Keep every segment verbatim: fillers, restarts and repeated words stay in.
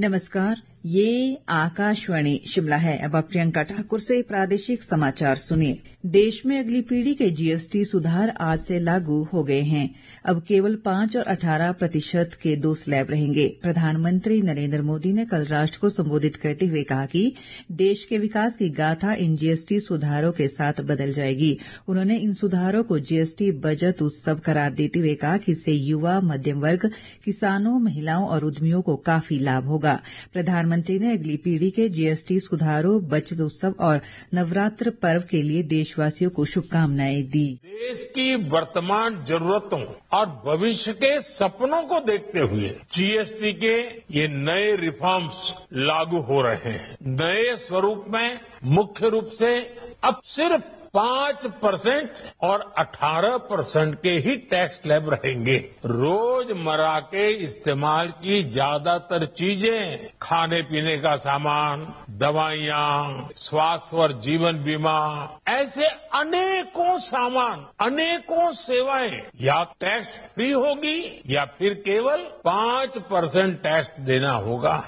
नमस्कार, ये आकाशवाणी शिमला है। अब आप प्रियंका ठाकुर से प्रादेशिक समाचार सुनिए। देश में अगली पीढ़ी के जीएसटी सुधार आज से लागू हो गए हैं। अब केवल पांच और अठारह प्रतिशत के दो स्लैब रहेंगे। प्रधानमंत्री नरेंद्र मोदी ने कल राष्ट्र को संबोधित करते हुए कहा कि देश के विकास की गाथा इन जीएसटी सुधारों के साथ बदल जाएगी। उन्होंने इन सुधारों को जीएसटी बचत उत्सव करार देते हुए कहा कि इससे युवा, मध्यम वर्ग, किसानों, महिलाओं और उद्यमियों को काफी लाभ होगा। प्रधानमंत्री ने अगली पीढ़ी के जीएसटी सुधारों, बचत उत्सव और नवरात्र पर्व के लिए देशवासियों को शुभकामनाएं दी। देश की वर्तमान जरूरतों और भविष्य के सपनों को देखते हुए जीएसटी के ये नए रिफॉर्म्स लागू हो रहे हैं। नए स्वरूप में मुख्य रूप से अब सिर्फ पांच परसेंट और अठारह परसेंट के ही टैक्स स्लैब रहेंगे। रोजमर्रा के इस्तेमाल की ज्यादातर चीजें, खाने पीने का सामान, दवाइयां, स्वास्थ्य और जीवन बीमा, ऐसे अनेकों सामान, अनेकों सेवाएं या टैक्स फ्री होगी या फिर केवल पांच परसेंट टैक्स देना होगा।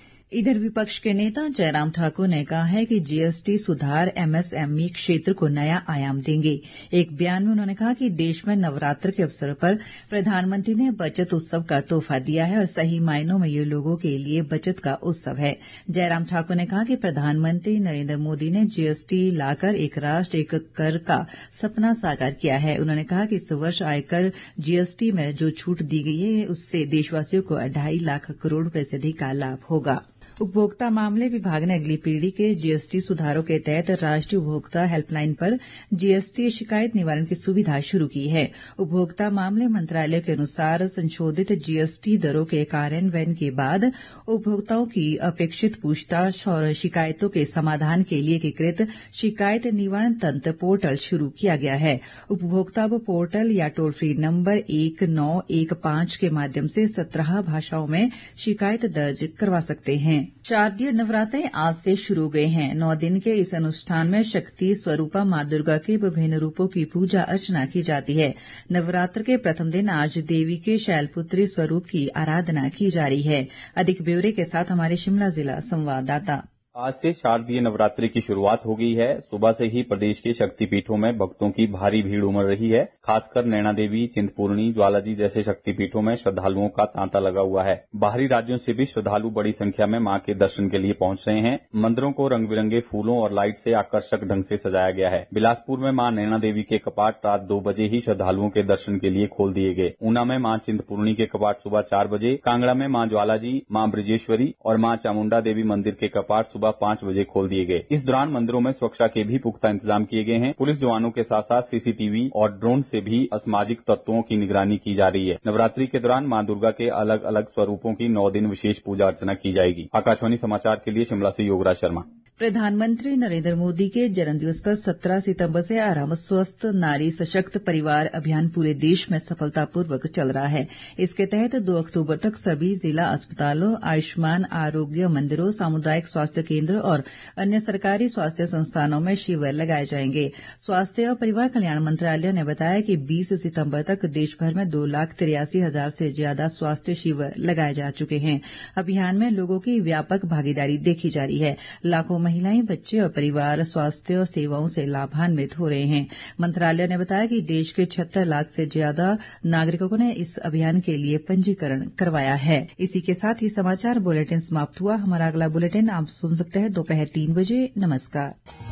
इधर विपक्ष के नेता जयराम ठाकुर ने कहा है कि जीएसटी सुधार एमएसएमई क्षेत्र को नया आयाम देंगे। एक बयान में उन्होंने कहा कि देश में नवरात्र के अवसर पर प्रधानमंत्री ने बचत उत्सव का तोहफा दिया है और सही मायनों में ये लोगों के लिए बचत का उत्सव है। जयराम ठाकुर ने कहा कि प्रधानमंत्री नरेंद्र मोदी ने जीएसटी लाकर एक राष्ट्र एक कर का सपना साकार किया है। उन्होंने कहा कि इस वर्ष आयकर जीएसटी में जो छूट दी गई है उससे देशवासियों को अढ़ाई लाख करोड़ रुपए से अधिक का लाभ होगा। उपभोक्ता मामले विभाग ने अगली पीढ़ी के जीएसटी सुधारों के तहत राष्ट्रीय उपभोक्ता हेल्पलाइन पर जीएसटी शिकायत निवारण की सुविधा शुरू की है। उपभोक्ता मामले मंत्रालय के अनुसार संशोधित जीएसटी दरों के कार्यान्वयन के बाद उपभोक्ताओं की अपेक्षित पूछताछ और शिकायतों के समाधान के लिए एकीकृत शिकायत निवारण तंत्र पोर्टल शुरू किया गया है। उपभोक्ता वो पोर्टल या टोल फ्री नंबर एक नौ एक पांच के माध्यम से सत्रह भाषाओं में शिकायत दर्ज करवा सकते हैं। शारदीय नवरात्रे आज से शुरू हो गए हैं। नौ दिन के इस अनुष्ठान में शक्ति स्वरूपा मां दुर्गा के विभिन्न रूपों की पूजा अर्चना की जाती है। नवरात्र के प्रथम दिन आज देवी के शैलपुत्री स्वरूप की आराधना की जा रही है। अधिक ब्यौरे के साथ हमारे शिमला जिला संवाददाता। आज से शारदीय नवरात्रि की शुरुआत हो गई है। सुबह से ही प्रदेश के शक्तिपीठों में भक्तों की भारी भीड़ उमड़ रही है। खासकर नैना देवी, चिंतपूर्णी, ज्वालाजी जैसे शक्तिपीठों में श्रद्धालुओं का तांता लगा हुआ है। बाहरी राज्यों से भी श्रद्धालु बड़ी संख्या में मां के दर्शन के लिए पहुंच रहे हैं। मंदिरों को रंग बिरंगे फूलों और लाइट से आकर्षक ढंग से सजाया गया है। बिलासपुर में मां नैना देवी के कपाट रात दो बजे ही श्रद्धालुओं के दर्शन के लिए खोल दिए गए। ऊना में मां चिंतपूर्णी के कपाट सुबह चार बजे, कांगड़ा में मां ज्वालाजी, मां ब्रजेश्वरी और मां चामुंडा देवी मंदिर के कपाट सुबह पांच बजे खोल दिए गए। इस दौरान मंदिरों में सुरक्षा के भी पुख्ता इंतजाम किए गए हैं। पुलिस जवानों के साथ साथ सीसीटीवी और ड्रोन से भी असामाजिक तत्वों की निगरानी की जा रही है। नवरात्रि के दौरान मां दुर्गा के अलग अलग स्वरूपों की नौ दिन विशेष पूजा अर्चना की जाएगी। आकाशवाणी समाचार के लिए शिमला से योगराज शर्मा। प्रधानमंत्री नरेंद्र मोदी के जन्मदिवस पर सत्रह सितंबर से आरंभ स्वस्थ नारी सशक्त परिवार अभियान पूरे देश में सफलतापूर्वक चल रहा है। इसके तहत दो अक्टूबर तक सभी जिला अस्पतालों, आयुष्मान आरोग्य मंदिरों, सामुदायिक स्वास्थ्य केंद्र और अन्य सरकारी स्वास्थ्य संस्थानों में शिविर लगाए जाएंगे। स्वास्थ्य और परिवार कल्याण मंत्रालय ने बताया कि बीस सितंबर तक देश भर में दो लाख तिरासी हजार से ज्यादा स्वास्थ्य शिविर लगाए जा चुके हैं। अभियान में लोगों की व्यापक भागीदारी देखी जा रही है। लाखों महिलाएं, बच्चे और परिवार स्वास्थ्य सेवाओं से लाभान्वित हो रहे हैं। मंत्रालय ने बताया कि देश के छिहत्तर लाख से ज्यादा नागरिकों ने इस अभियान के लिए पंजीकरण करवाया है। इसी के साथ ही समाचार बुलेटिन समाप्त हुआ। हमारा अगला बुलेटिन आप सुन सकते हैं दोपहर तीन बजे। नमस्कार।